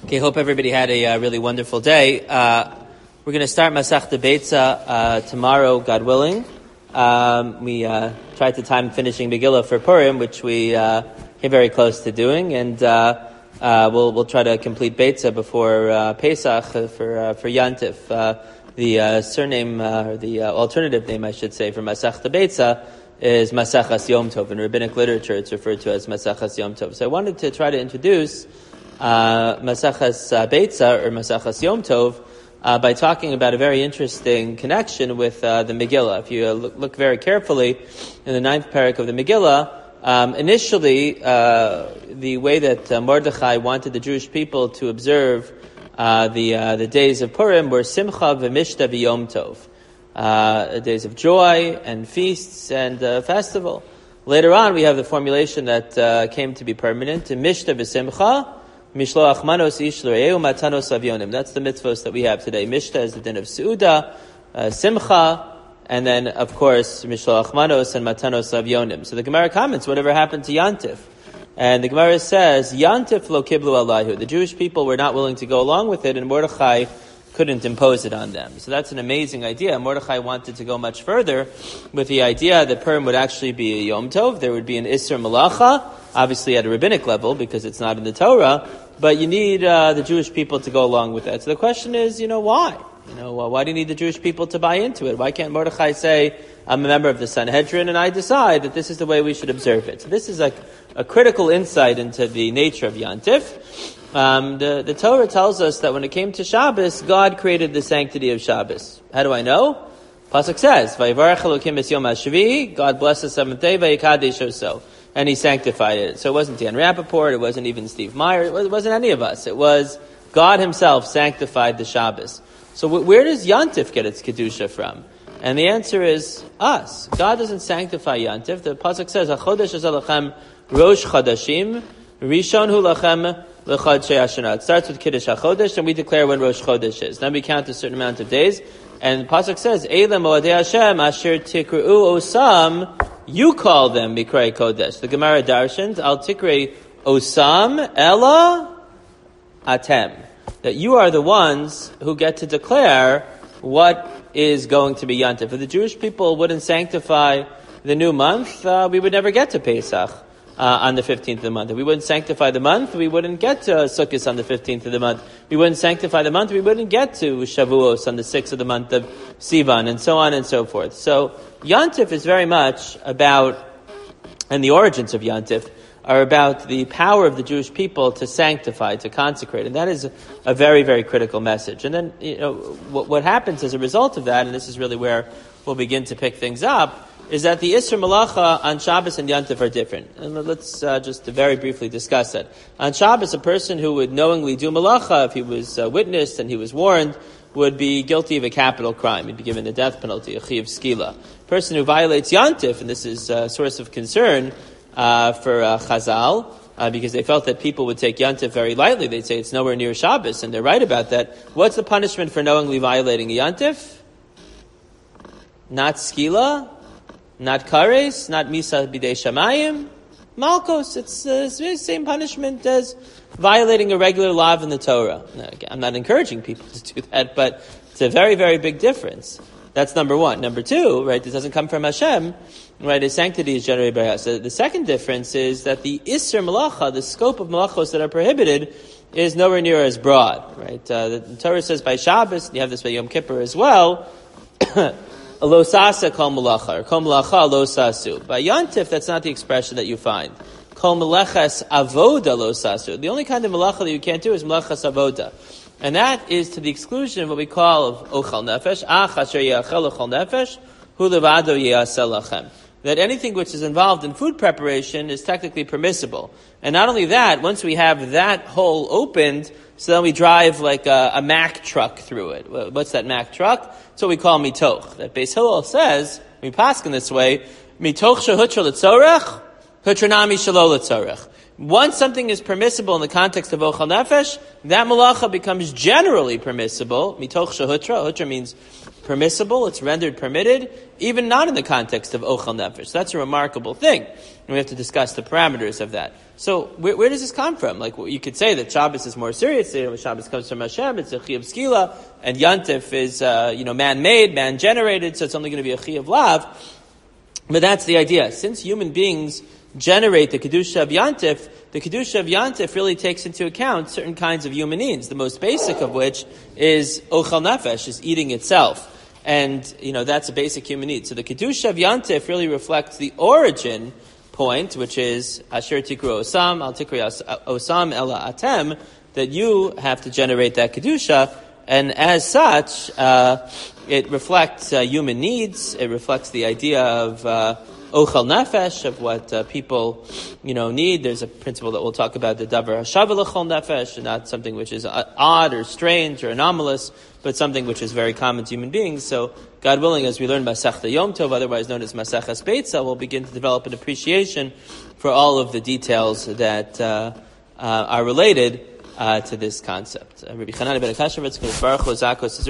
Okay, hope everybody had a really wonderful day. We're going to start Masechta Beitza tomorrow, God willing. We tried to time finishing Megillah for Purim, which we came very close to doing, and we'll try to complete Beitza before Pesach for Yantif. The surname, or the alternative name, I should say, for Masechta Beitza is Masechas Yom Tov. In rabbinic literature, it's referred to as Masechas Yom Tov. So I wanted to try to introduce Masechas Beitza or Masechas Yom Tov by talking about a very interesting connection with the Megillah. If you look very carefully in the 9th parak of the Megillah, initially the way that Mordechai wanted the Jewish people to observe the days of Purim were Simcha v'Mishta v'Yom Tov, days of joy and feasts and festival. Later on, we have the formulation that came to be permanent: Mishta v'Simcha, Mishloach manos ish l're'eu matanos avyonim. That's the mitzvos that we have today. Mishta is the din of Seuda, Simcha, and then, of course, Mishloach manos and matanos avyonim. So the Gemara comments, whatever happened to Yantif? And the Gemara says, Yantif lo kiblu alayhu. The Jewish people were not willing to go along with it, and Mordechai couldn't impose it on them. So that's an amazing idea. Mordechai wanted to go much further with the idea that Purim would actually be a Yom Tov. There would be an Isser Malacha, obviously at a rabbinic level because it's not in the Torah, but you need the Jewish people to go along with that. So the question is, why? Why do you need the Jewish people to buy into it? Why can't Mordechai say, I'm a member of the Sanhedrin and I decide that this is the way we should observe it? So this is like a critical insight into the nature of Yantif. The Torah tells us that when it came to Shabbos, God created the sanctity of Shabbos. How do I know? Pasuk says, "Vayivarech Elokim es yom hashvi." God blessed the seventh day, vayikadesh oso, and He sanctified it. So it wasn't Dan Rappaport, it wasn't even Steve Meyer, it wasn't any of us. It was God Himself sanctified the Shabbos. So where does Yantif get its kedusha from? And the answer is us. God doesn't sanctify Yantif. The pasuk says, "Hachodesh hazeh lachem rosh chadashim, rishon hu lachem." It starts with Kiddush HaChodesh, and we declare when Rosh Chodesh is. Then we count a certain amount of days, and the pasuk says, "Eila moadei Hashem asher tikru osam." You call them Mikrei Kodesh. The Gemara darshans, "Al tikrei osam ela atem." That you are the ones who get to declare what is going to be Yantif. If the Jewish people wouldn't sanctify the new month, we would never get to Pesach on the 15th of the month. If we wouldn't sanctify the month, we wouldn't get to Sukkot on the 15th of the month. We wouldn't sanctify the month, we wouldn't get to Shavuos on the 6th of the month of Sivan, and so on and so forth. So Yantif is very much about, and the origins of Yantif are about the power of the Jewish people to sanctify, to consecrate. And that is a very, very critical message. And then, what happens as a result of that, and this is really where we'll begin to pick things up, is that the Isser Malacha on Shabbos and Yantif are different. And let's just very briefly discuss that. On Shabbos, a person who would knowingly do Malacha, if he was witnessed and he was warned, would be guilty of a capital crime. He'd be given the death penalty, a Chiyav Skila. A person who violates Yantif, and this is a source of concern for Chazal, because they felt that people would take Yantif very lightly. They'd say it's nowhere near Shabbos, and they're right about that. What's the punishment for knowingly violating a Yantif? Not Skila, not Kares, not Misa Bidei Shamayim, Malkos. It's the same punishment as violating a regular law in the Torah. Now, again, I'm not encouraging people to do that, but it's a very, very big difference. That's number one. Number two, right, this doesn't come from Hashem, right, His sanctity is generated by us. The second difference is that the Isser Malacha, the scope of Malachos that are prohibited, is nowhere near as broad, right? The Torah says by Shabbos, and you have this by Yom Kippur as well, Lo sasa kol malacha, or kol malacha lo sasu. By Yantif, that's not the expression that you find. Kol malachas avoda lo sasu. The only kind of malacha that you can't do is malachas avoda. And that is to the exclusion of what we call of ochal nefesh, ach asher yachel ochal nefesh, hu levado yaseh lachem. That anything which is involved in food preparation is technically permissible. And not only that, once we have that hole opened, so then we drive like a Mack truck through it. What's that Mack truck? It's what we call mitoch. That Beis Hillel says, we pass in this way, mitoch shehutra l'tzorech, hutranami shelo l'tzorech. Once something is permissible in the context of ochal nefesh, that malacha becomes generally permissible. Mitoch shehutra. Hutra means permissible. It's rendered permitted, even not in the context of ochal nefesh. That's a remarkable thing. And we have to discuss the parameters of that. So where does this come from? Like, you could say that Shabbos is more serious. Shabbos comes from Hashem. It's a chi of skila, and Yantif is man-made, man-generated. So it's only going to be a chi of lav. But that's the idea. Since human beings generate the Kedusha of Yantif, the Kedusha of Yantif really takes into account certain kinds of human needs, the most basic of which is Ochel Nefesh, is eating itself. And, that's a basic human need. So the Kedusha of Yantif really reflects the origin point, which is Asher Tikru Osam, Al Tikru Osam Ela Atem, that you have to generate that Kedusha. And as such, it reflects human needs. It reflects the idea of ochel nefesh, of what people, need. There's a principle that we'll talk about, the davar hashav l'chol nefesh, not something which is odd or strange or anomalous, but something which is very common to human beings. So, God willing, as we learn Masechta Yom Tov, otherwise known as Maseches Beitza, we'll begin to develop an appreciation for all of the details that are related to this concept. Rabbi Chanan ben Akashevitz, Baruch Hu Zakos